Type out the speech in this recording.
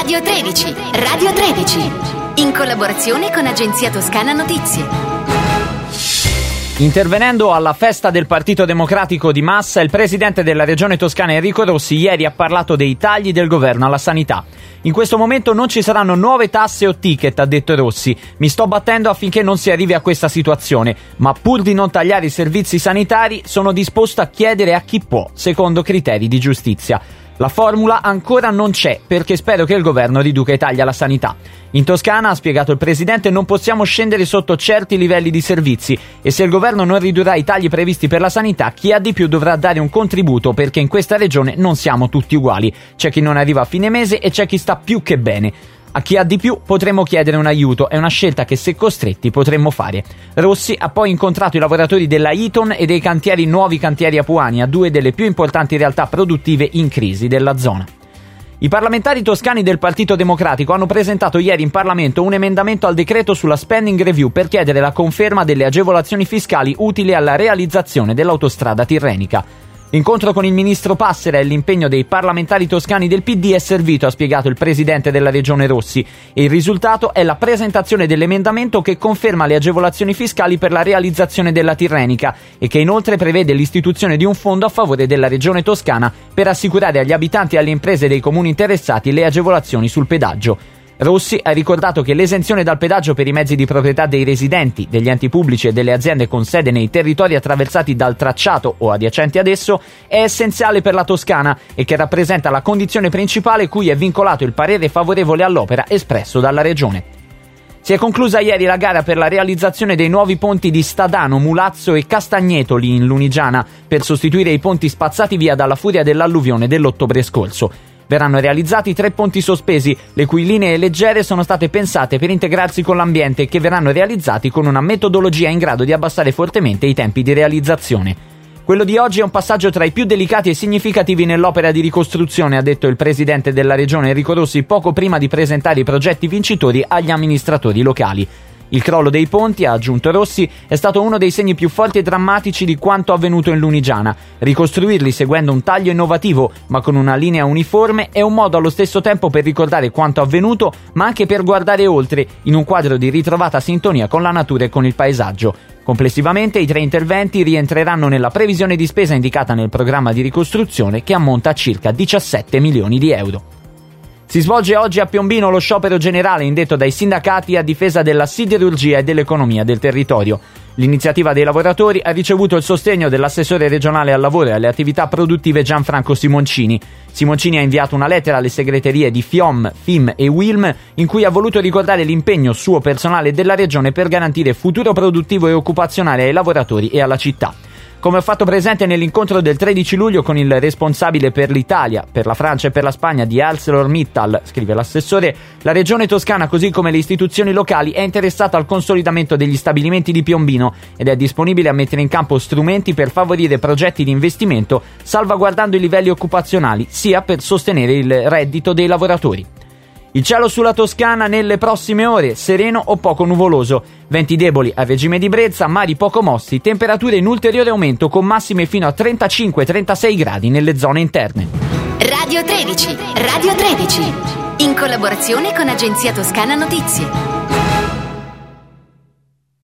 Radio 13, Radio 13, in collaborazione con Agenzia Toscana Notizie. Intervenendo alla festa del Partito Democratico di Massa, il presidente della Regione Toscana Enrico Rossi ieri ha parlato dei tagli del governo alla sanità. In questo momento non ci saranno nuove tasse o ticket, ha detto Rossi. Mi sto battendo affinché non si arrivi a questa situazione, ma pur di non tagliare i servizi sanitari sono disposto a chiedere a chi può, secondo criteri di giustizia. La formula ancora non c'è, perché spero che il governo riduca i tagli alla sanità. In Toscana, ha spiegato il presidente, non possiamo scendere sotto certi livelli di servizi e se il governo non ridurrà i tagli previsti per la sanità, chi ha di più dovrà dare un contributo, perché in questa regione non siamo tutti uguali. C'è chi non arriva a fine mese e c'è chi sta più che bene. A chi ha di più potremmo chiedere un aiuto, è una scelta che se costretti potremmo fare. Rossi ha poi incontrato i lavoratori della Eaton e dei nuovi cantieri Apuania, due delle più importanti realtà produttive in crisi della zona. I parlamentari toscani del Partito Democratico hanno presentato ieri in Parlamento un emendamento al decreto sulla spending review per chiedere la conferma delle agevolazioni fiscali utili alla realizzazione dell'autostrada tirrenica. L'incontro con il ministro Passera e l'impegno dei parlamentari toscani del PD è servito, ha spiegato il presidente della regione Rossi, e il risultato è la presentazione dell'emendamento che conferma le agevolazioni fiscali per la realizzazione della tirrenica e che inoltre prevede l'istituzione di un fondo a favore della regione toscana per assicurare agli abitanti e alle imprese dei comuni interessati le agevolazioni sul pedaggio. Rossi ha ricordato che l'esenzione dal pedaggio per i mezzi di proprietà dei residenti, degli enti pubblici e delle aziende con sede nei territori attraversati dal tracciato o adiacenti ad esso è essenziale per la Toscana e che rappresenta la condizione principale cui è vincolato il parere favorevole all'opera espresso dalla Regione. Si è conclusa ieri la gara per la realizzazione dei nuovi ponti di Stadano, Mulazzo e Castagnetoli in Lunigiana per sostituire i ponti spazzati via dalla furia dell'alluvione dell'ottobre scorso. Verranno realizzati 3 ponti sospesi, le cui linee leggere sono state pensate per integrarsi con l'ambiente e che verranno realizzati con una metodologia in grado di abbassare fortemente i tempi di realizzazione. Quello di oggi è un passaggio tra i più delicati e significativi nell'opera di ricostruzione, ha detto il presidente della regione Enrico Rossi poco prima di presentare i progetti vincitori agli amministratori locali. Il crollo dei ponti, ha aggiunto Rossi, è stato uno dei segni più forti e drammatici di quanto avvenuto in Lunigiana. Ricostruirli seguendo un taglio innovativo, ma con una linea uniforme, è un modo allo stesso tempo per ricordare quanto avvenuto, ma anche per guardare oltre, in un quadro di ritrovata sintonia con la natura e con il paesaggio. Complessivamente i 3 interventi rientreranno nella previsione di spesa indicata nel programma di ricostruzione, che ammonta a circa 17 milioni di euro. Si svolge oggi a Piombino lo sciopero generale indetto dai sindacati a difesa della siderurgia e dell'economia del territorio. L'iniziativa dei lavoratori ha ricevuto il sostegno dell'assessore regionale al lavoro e alle attività produttive Gianfranco Simoncini. Simoncini ha inviato una lettera alle segreterie di FIOM, FIM e WILM in cui ha voluto ricordare l'impegno suo personale della regione per garantire futuro produttivo e occupazionale ai lavoratori e alla città. Come ho fatto presente nell'incontro del 13 luglio con il responsabile per l'Italia, per la Francia e per la Spagna di ArcelorMittal, scrive l'assessore, la regione toscana così come le istituzioni locali è interessata al consolidamento degli stabilimenti di Piombino ed è disponibile a mettere in campo strumenti per favorire progetti di investimento salvaguardando i livelli occupazionali sia per sostenere il reddito dei lavoratori. Il cielo sulla Toscana nelle prossime ore, sereno o poco nuvoloso. Venti deboli a regime di brezza, mari poco mossi, temperature in ulteriore aumento con massime fino a 35-36 gradi nelle zone interne. Radio 13, Radio 13, in collaborazione con Agenzia Toscana Notizie.